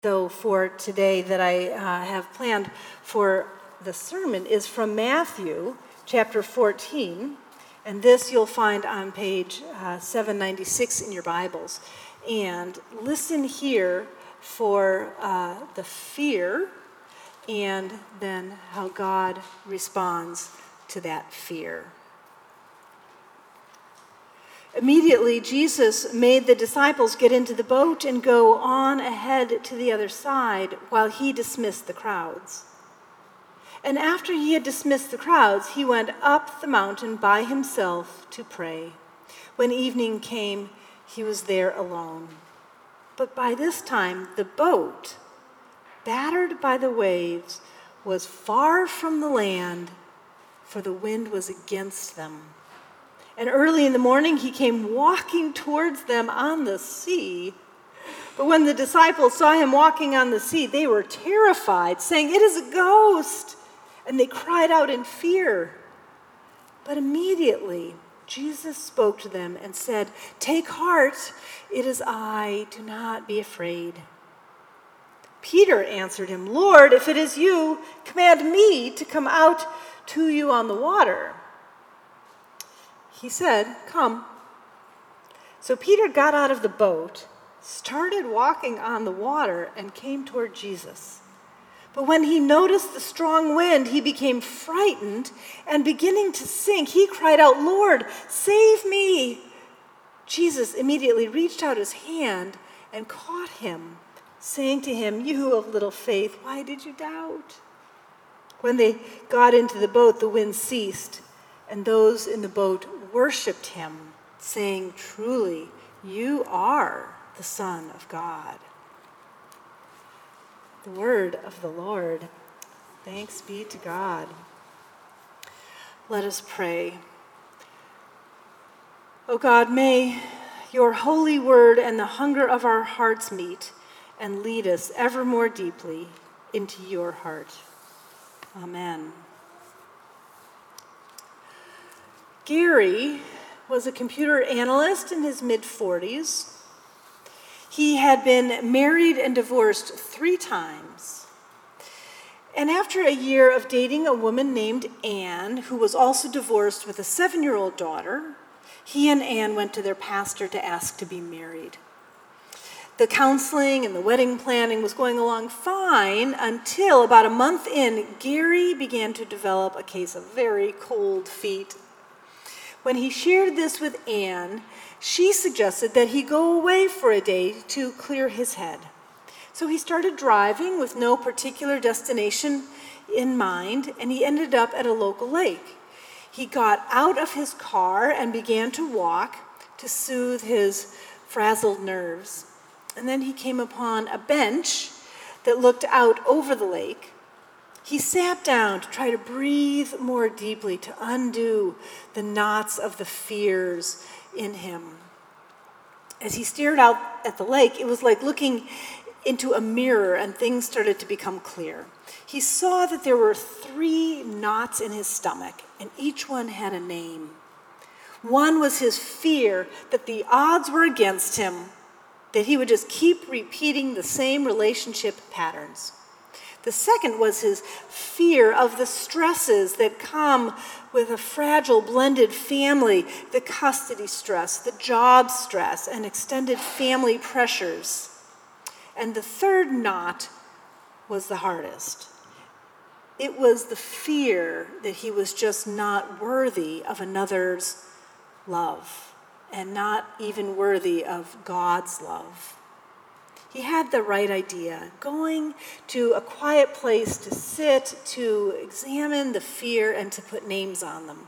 So for today that I have planned for the sermon is from Matthew chapter 14, and this you'll find on page 796 in your Bibles. And listen here for the fear and then how God responds to that fear. Immediately, Jesus made the disciples get into the boat and go on ahead to the other side while he dismissed the crowds. And after he had dismissed the crowds, he went up the mountain by himself to pray. When evening came, he was there alone. But by this time, the boat, battered by the waves, was far from the land, for the wind was against them. And early in the morning, he came walking towards them on the sea. But when the disciples saw him walking on the sea, they were terrified, saying, "It is a ghost!" And they cried out in fear. But immediately, Jesus spoke to them and said, "Take heart, it is I, do not be afraid." Peter answered him, "Lord, if it is you, command me to come out to you on the water." He said, "Come." So Peter got out of the boat, started walking on the water, and came toward Jesus. But when he noticed the strong wind, he became frightened, and beginning to sink, he cried out, "Lord, save me!" Jesus immediately reached out his hand and caught him, saying to him, "You of little faith, why did you doubt?" When they got into the boat, the wind ceased, and those in the boat worshipped him, saying, "Truly, you are the Son of God." The word of the Lord. Thanks be to God. Let us pray. O God, may your holy word and the hunger of our hearts meet and lead us ever more deeply into your heart. Amen. Gary was a computer analyst in his mid-40s. He had been married and divorced 3 times. And after a year of dating a woman named Anne, who was also divorced with a 7-year-old daughter, he and Anne went to their pastor to ask to be married. The counseling and the wedding planning was going along fine until about a month in, Gary began to develop a case of very cold feet. When he shared this with Anne, she suggested that he go away for a day to clear his head. So he started driving with no particular destination in mind, and he ended up at a local lake. He got out of his car and began to walk to soothe his frazzled nerves. And then he came upon a bench that looked out over the lake. He sat down to try to breathe more deeply, to undo the knots of the fears in him. As he stared out at the lake, it was like looking into a mirror, and things started to become clear. He saw that there were 3 knots in his stomach, and each one had a name. One was his fear that the odds were against him, that he would just keep repeating the same relationship patterns. The second was his fear of the stresses that come with a fragile blended family, the custody stress, the job stress, and extended family pressures. And the third knot was the hardest. It was the fear that he was just not worthy of another's love and not even worthy of God's love. He had the right idea, going to a quiet place to sit, to examine the fear, and to put names on them.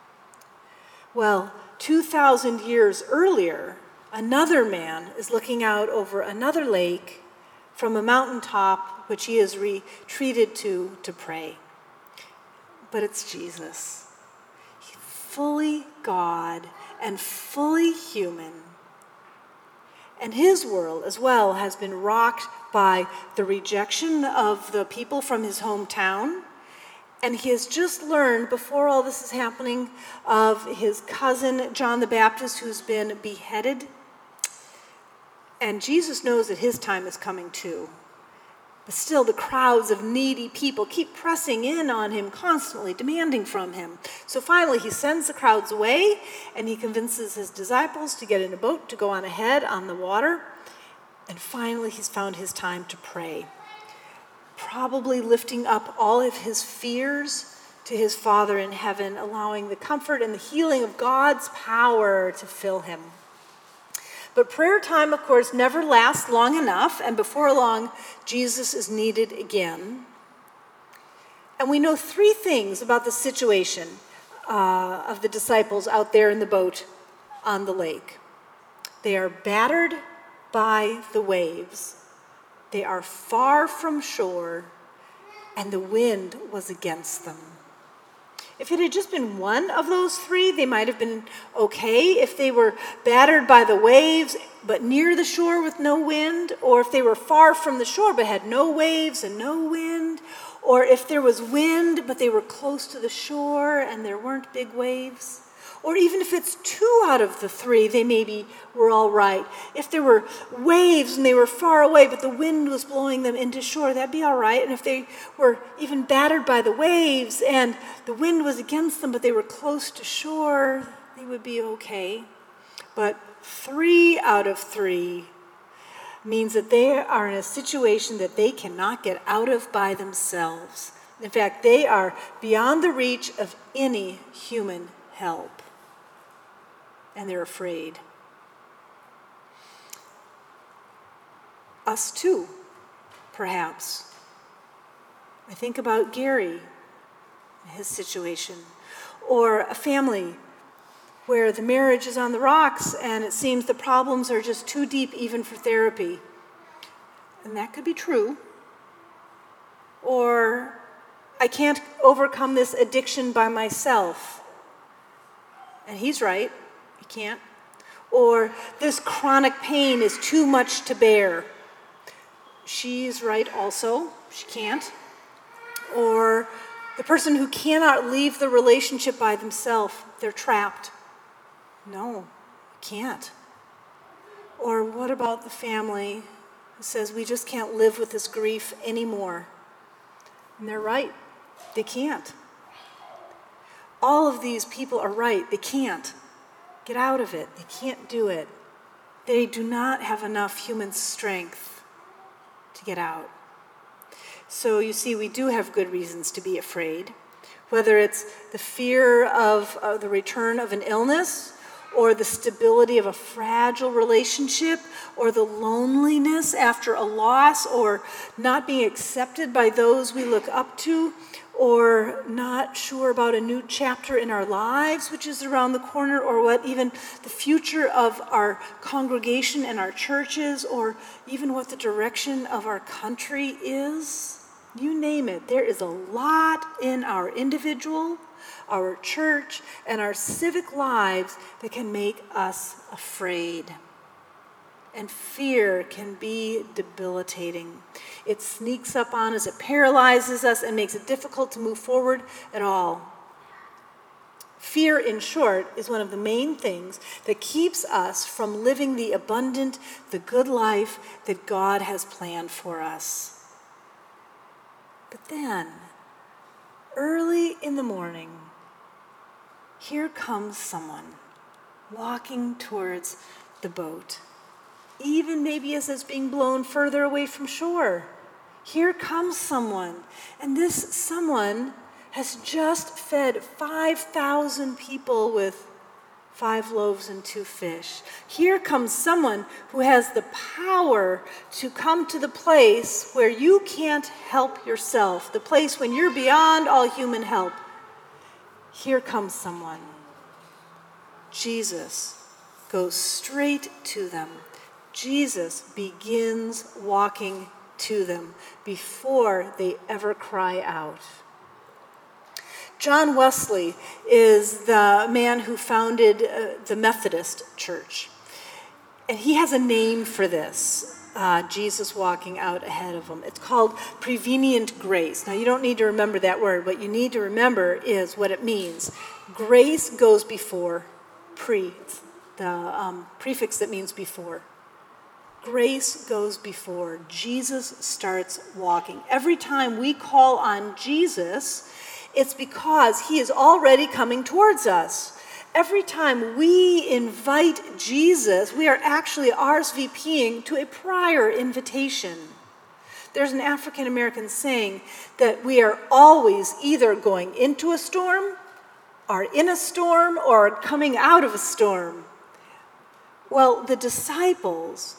Well, 2,000 years earlier, another man is looking out over another lake from a mountaintop which he has retreated to pray. But it's Jesus. He's fully God and fully human. And his world as well has been rocked by the rejection of the people from his hometown. And he has just learned, before all this is happening, of his cousin John the Baptist, who's been beheaded. And Jesus knows that his time is coming too. But still, the crowds of needy people keep pressing in on him, constantly demanding from him. So finally, he sends the crowds away, and he convinces his disciples to get in a boat to go on ahead on the water. And finally, he's found his time to pray, probably lifting up all of his fears to his Father in heaven, allowing the comfort and the healing of God's power to fill him. But prayer time, of course, never lasts long enough, and before long, Jesus is needed again. And we know three things about the situation of the disciples out there in the boat on the lake. They are battered by the waves. They are far from shore, and the wind was against them. If it had just been one of those three, they might have been okay. If they were battered by the waves, but near the shore with no wind, or if they were far from the shore but had no waves and no wind, or if there was wind but they were close to the shore and there weren't big waves, or even if it's two out of the three, they maybe were all right. If there were waves and they were far away, but the wind was blowing them into shore, that'd be all right. And if they were even battered by the waves and the wind was against them, but they were close to shore, they would be okay. But 3 out of 3 means that they are in a situation that they cannot get out of by themselves. In fact, they are beyond the reach of any human help. And they're afraid. Us too, perhaps. I think about Gary and his situation, or a family where the marriage is on the rocks and it seems the problems are just too deep even for therapy. And that could be true. Or I can't overcome this addiction by myself. And he's right. You can't. Or this chronic pain is too much to bear. She's right also. She can't. Or the person who cannot leave the relationship by themselves, they're trapped. No, you can't. Or what about the family who says we just can't live with this grief anymore? And they're right. They can't. All of these people are right. They can't get out of it. They can't do it. They do not have enough human strength to get out. So you see, we do have good reasons to be afraid, whether it's the fear of the return of an illness, or the stability of a fragile relationship, or the loneliness after a loss, or not being accepted by those we look up to, or not sure about a new chapter in our lives, which is around the corner, or what even the future of our congregation and our churches, or even what the direction of our country is. You name it. There is a lot in our individual, our church, and our civic lives that can make us afraid. And fear can be debilitating. It sneaks up on us, it paralyzes us, and makes it difficult to move forward at all. Fear, in short, is one of the main things that keeps us from living the abundant, the good life that God has planned for us. But then, early in the morning, here comes someone walking towards the boat, even maybe as it's being blown further away from shore. Here comes someone, and this someone has just fed 5,000 people with 5 loaves and 2 fish. Here comes someone who has the power to come to the place where you can't help yourself, the place when you're beyond all human help. Here comes someone. Jesus goes straight to them. Jesus begins walking to them before they ever cry out. John Wesley is the man who founded the Methodist Church. And he has a name for this, Jesus walking out ahead of him. It's called prevenient grace. Now, you don't need to remember that word. What you need to remember is what it means. Grace goes before pre, the prefix that means before. Grace goes before. Jesus starts walking. Every time we call on Jesus, it's because he is already coming towards us. Every time we invite Jesus, we are actually RSVPing to a prior invitation. There's an African American saying that we are always either going into a storm, are in a storm, or coming out of a storm. Well, the disciples,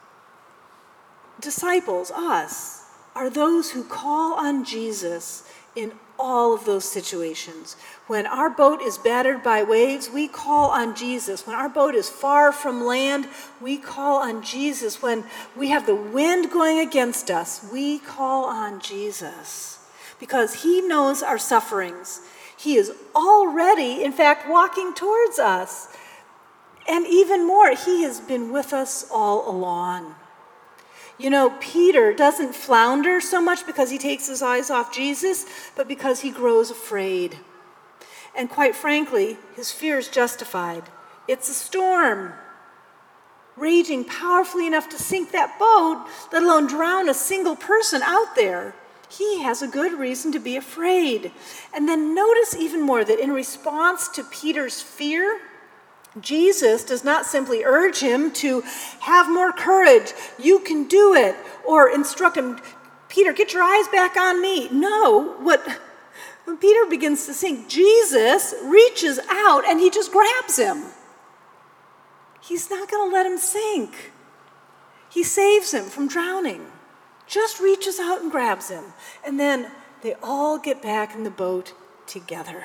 us, are those who call on Jesus in all of those situations. When our boat is battered by waves, we call on Jesus. When our boat is far from land, we call on Jesus. When we have the wind going against us, we call on Jesus because he knows our sufferings. He is already, in fact, walking towards us. And even more, he has been with us all along. You know, Peter doesn't flounder so much because he takes his eyes off Jesus, but because he grows afraid. And quite frankly, his fear is justified. It's a storm, raging powerfully enough to sink that boat, let alone drown a single person out there. He has a good reason to be afraid. And then notice even more that in response to Peter's fear, Jesus does not simply urge him to have more courage, you can do it, or instruct him, Peter, get your eyes back on me. No, when Peter begins to sink, Jesus reaches out and he just grabs him. He's not going to let him sink. He saves him from drowning, just reaches out and grabs him. And then they all get back in the boat together.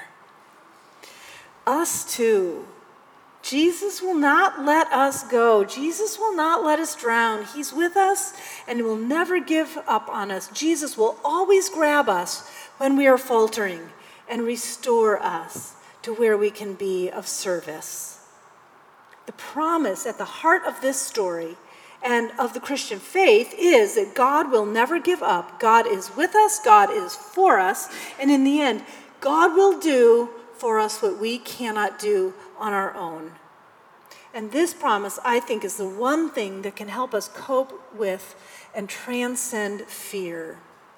Us too. Jesus will not let us go. Jesus will not let us drown. He's with us and he will never give up on us. Jesus will always grab us when we are faltering and restore us to where we can be of service. The promise at the heart of this story and of the Christian faith is that God will never give up. God is with us, God is for us, and in the end, God will do for us what we cannot do on our own. And this promise, I think, is the one thing that can help us cope with and transcend fear.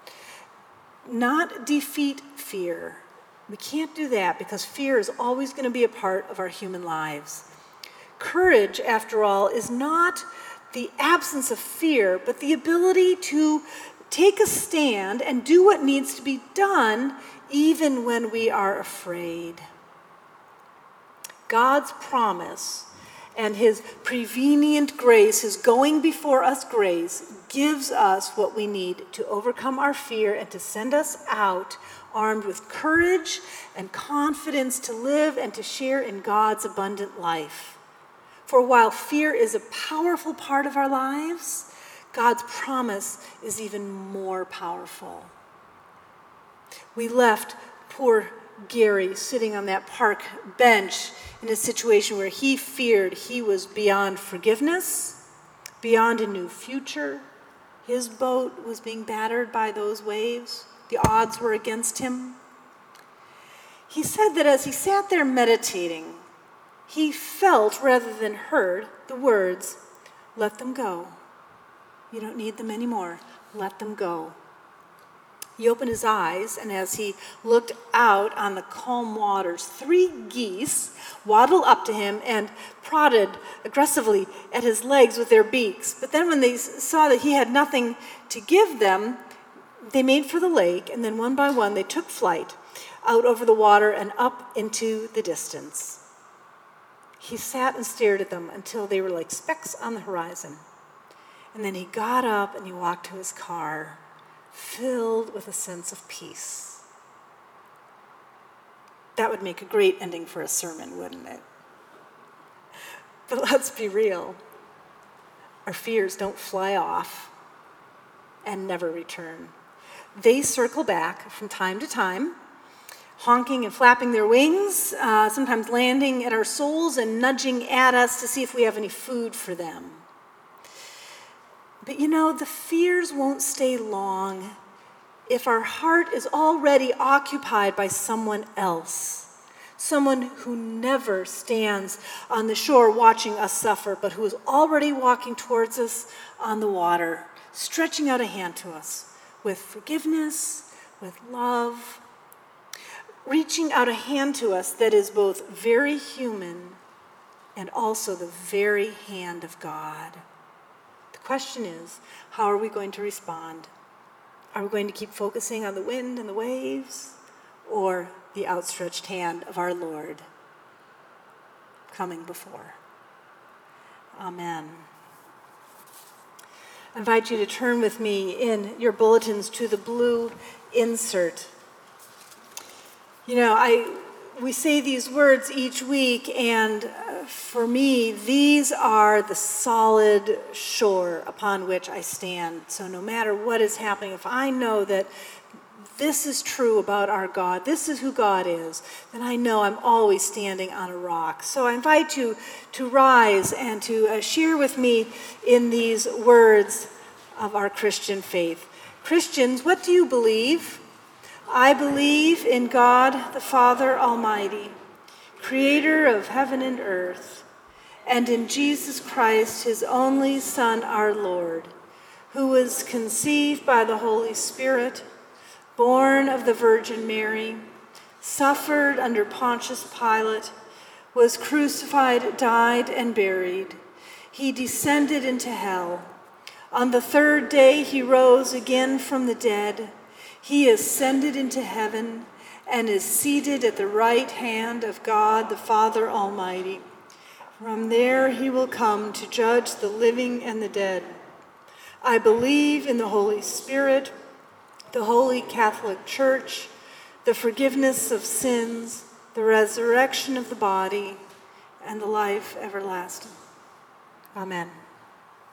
Not defeat fear. We can't do that because fear is always going to be a part of our human lives. Courage, after all, is not the absence of fear, but the ability to take a stand and do what needs to be done even when we are afraid. God's promise and his prevenient grace, his going before us grace, gives us what we need to overcome our fear and to send us out armed with courage and confidence to live and to share in God's abundant life. For while fear is a powerful part of our lives, God's promise is even more powerful. We left poor Gary sitting on that park bench in a situation where he feared he was beyond forgiveness, beyond a new future. His boat was being battered by those waves. The odds were against him. He said that as he sat there meditating, he felt rather than heard the words, "Let them go. You don't need them anymore. Let them go." He opened his eyes, and as he looked out on the calm waters, 3 geese waddled up to him and prodded aggressively at his legs with their beaks. But then when they saw that he had nothing to give them, they made for the lake, and then one by one they took flight out over the water and up into the distance. He sat and stared at them until they were like specks on the horizon. And then he got up and he walked to his car, filled with a sense of peace. That would make a great ending for a sermon, wouldn't it? But let's be real. Our fears don't fly off and never return. They circle back from time to time, honking and flapping their wings, sometimes landing at our souls and nudging at us to see if we have any food for them. But you know, the fears won't stay long if our heart is already occupied by someone else. someone who never stands on the shore watching us suffer, but who is already walking towards us on the water, stretching out a hand to us with forgiveness, with love, reaching out a hand to us that is both very human and also the very hand of God. The question is, how are we going to respond? Are we going to keep focusing on the wind and the waves, or the outstretched hand of our Lord coming before? Amen. I invite you to turn with me in your bulletins to the blue insert. You know, we say these words each week, and for me, these are the solid shore upon which I stand. So no matter what is happening, if I know that this is true about our God, this is who God is, then I know I'm always standing on a rock. So I invite you to rise and to share with me in these words of our Christian faith. Christians, what do you believe? I believe in God, the Father Almighty, creator of heaven and earth, and in Jesus Christ, his only Son, our Lord, who was conceived by the Holy Spirit, born of the Virgin Mary, suffered under Pontius Pilate, was crucified, died, and buried. He descended into hell. On the third day he rose again from the dead. He ascended into heaven and is seated at the right hand of God the Father Almighty. From there he will come to judge the living and the dead. I believe in the Holy Spirit, the Holy Catholic Church, the forgiveness of sins, the resurrection of the body, and the life everlasting. Amen.